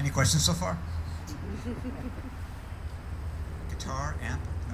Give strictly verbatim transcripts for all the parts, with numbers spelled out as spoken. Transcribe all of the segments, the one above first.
Any questions so far? Guitar, amp, no?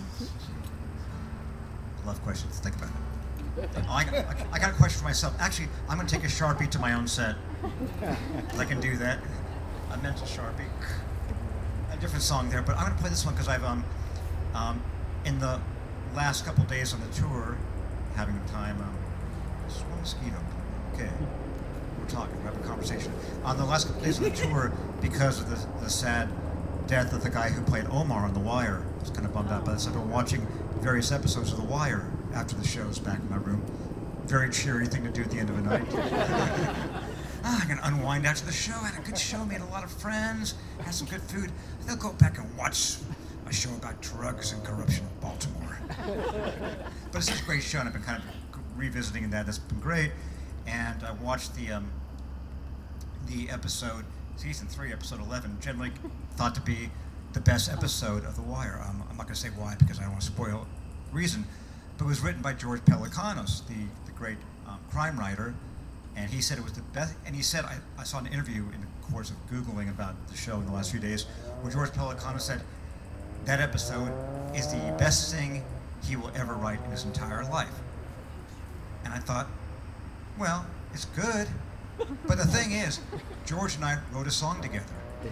I love questions. Think about it. Oh, I, got, I got a question for myself. Actually, I'm going to take a Sharpie to my own set. I can do that. A mental Sharpie. A different song there, but I'm going to play this one because I've, um, um, in the last couple days on the tour, having the time, um, this is one mosquito. Okay. We're talking, we're having a conversation. On the last couple days on the tour, because of the, the sad death of the guy who played Omar on The Wire, I was kind of bummed out by this. I've been watching various episodes of The Wire after the show's back in my room. Very cheery thing to do at the end of a night. ah, I'm going to unwind after the show. I had a good show, made a lot of friends, had some good food. They'll go back and watch a show about drugs and corruption in Baltimore. But it's such a great show, and I've been kind of revisiting that. That's been great. And I watched the um, the episode, season three, episode eleven, generally thought to be the best episode of The Wire. Um, I'm not going to say why because I don't want to spoil the reason, but it was written by George Pelecanos, the, the great um, crime writer, and he said it was the best, and he said, I, I saw an interview in the course of Googling about the show in the last few days, where George Pelecanos said, that episode is the best thing he will ever write in his entire life. And I thought, well, it's good, but the thing is, George and I wrote a song together.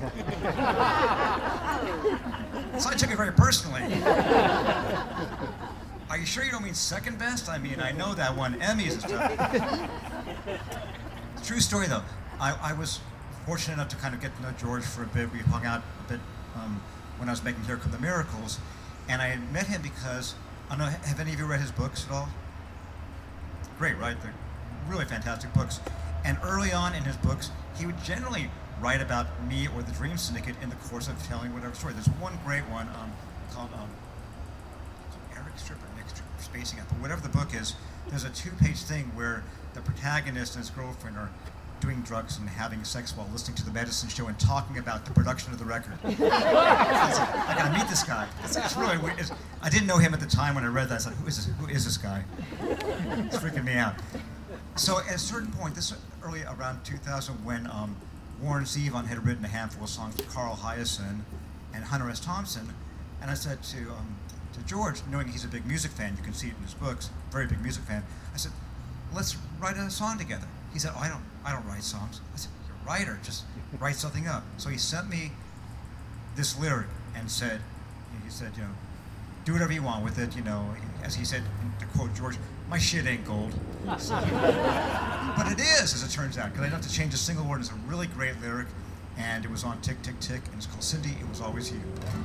So I took it very personally. Are you sure you don't mean second best? I mean, I know that won Emmys and stuff. True story, though. I, I was fortunate enough to kind of get to know George for a bit. We hung out a bit um, when I was making Here Come the Miracles, and I had met him because, I don't know, have any of you read his books at all? Great, right? They're really fantastic books. And early on in his books, he would generally write about me or the Dream Syndicate in the course of telling whatever story. There's one great one um, called um, Eric Strip or Nick Strip, spacing out, but whatever the book is, there's a two-page thing where the protagonist and his girlfriend are doing drugs and having sex while listening to the medicine show and talking about the production of the record. I, said, I gotta meet this guy. It's, it's really weird. It's, I didn't know him at the time when I read that. I said, who is this, who is this guy? It's freaking me out. So at a certain point, this was early around two thousand, when um, Warren Zevon had written a handful of songs with Carl Hyacin and Hunter S. Thompson, and I said to um, to George, knowing he's a big music fan, you can see it in his books, very big music fan, I said, let's write a song together. He said, oh, I don't, I don't write songs. I said, you're a writer, just write something up. So he sent me this lyric and said, he said, you know, do whatever you want with it, you know, as he said, to quote George, my shit ain't gold. So, but it is, as it turns out, because I didn't have to change a single word. It's a really great lyric, and it was on Tick, Tick, Tick, and it's called Cindy, It Was Always You.